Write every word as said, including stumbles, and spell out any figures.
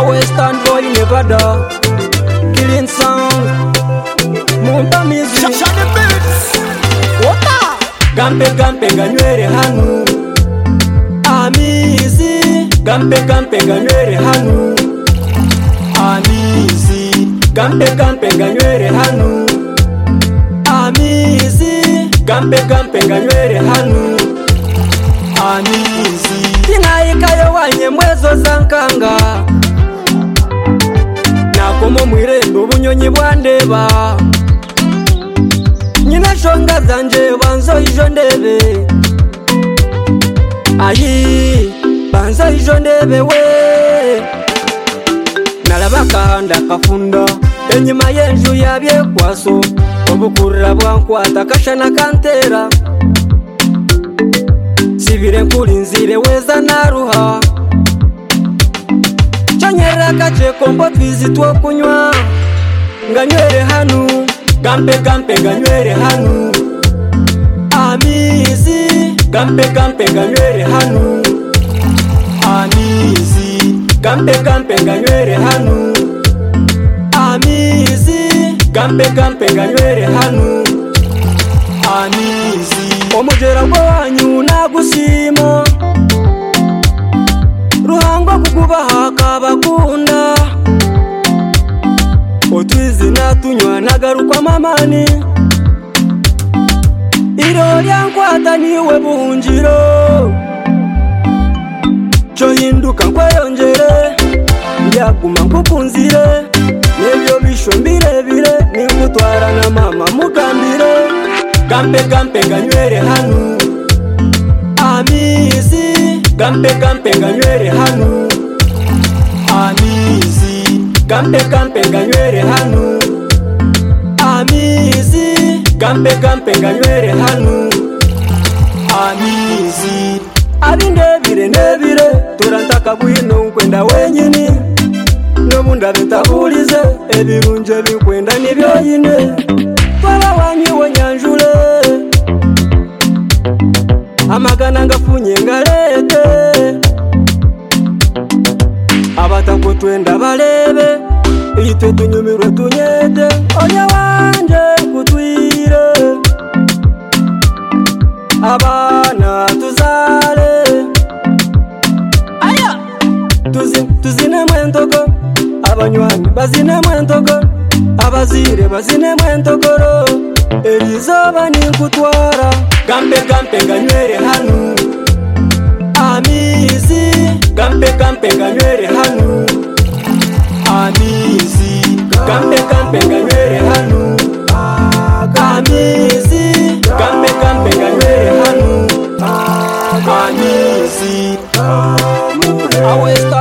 Western boy never die. Killing sound, Munta music. Wota. Gampe gampe ganywere hanu. Amizi. Gampe gampe ganywere hanu. Amizi. Gampe gampe ganywere hanu. Amizi. Gampe gampe ganywere hanu. Amizi. Tinaikayo wanye mwezo zankanga. Nakomo mwirendo bunyonyi bwandeba. Nyina shonga zanje banzo ijo ndebe. Ayi banzo ijo ndebe we. Nalabakanda kafunda enyuma yenju yabye kwaso. Obukurira bwankwata kashana kantera. Sibire nkulinzire weza naruha. Chanyera kache kombo twizi two kunywa. Nganywere hanu. Gampe gampe ganywere hanu. Amizi. Gampe gampe ganywere hanu. Amizi. Gampe gampe ganywere hanu. Amizi. Gampe gampe ganywere hanu. Amizi. Omujera gwo wanyu nagusima. Ruhango kukubaha kabakunda. Otwizi natunywa nagarukwa mamani. Iro lyankwata niwe buhungiro. Cyo hinduka nkweyongere. Ndyaguma nkukunzire. Nebyo bisho mbirebire. Nimutwara na mama mugambire. Gampe gampe ganywere hanu. Amizi. Gampe gampe ganywere hanu. Amizi. Gampe gampe ganywere hanu. Amizi. Gampe gampe ganywere hanu. Amizi. Abindebire nebire. Turantaka bwino nkwenda wenyini. Nobunda bitabulize. Ebirunje bikwenda nibyoyine. Twala wanyu wenyanjule. Amagana ngafunye ngalete. Abatako twenda balebe. Ite tunyumirwe tunyete. Oya wanje kutwire. Abana tuzale. Aya Tuzi, tuzine mwentogo. Abanywani bazine mwentogo. Abazire bazine mwentogoro. Elizoba ninkutwara. Gampe gampe ganywere hanu. Amizi. Gampe gampe ganywere hanu. Amizi. Gampe gampe ganywere hanu. Amizi. Gampe gampe ganywere hanu. Amizi.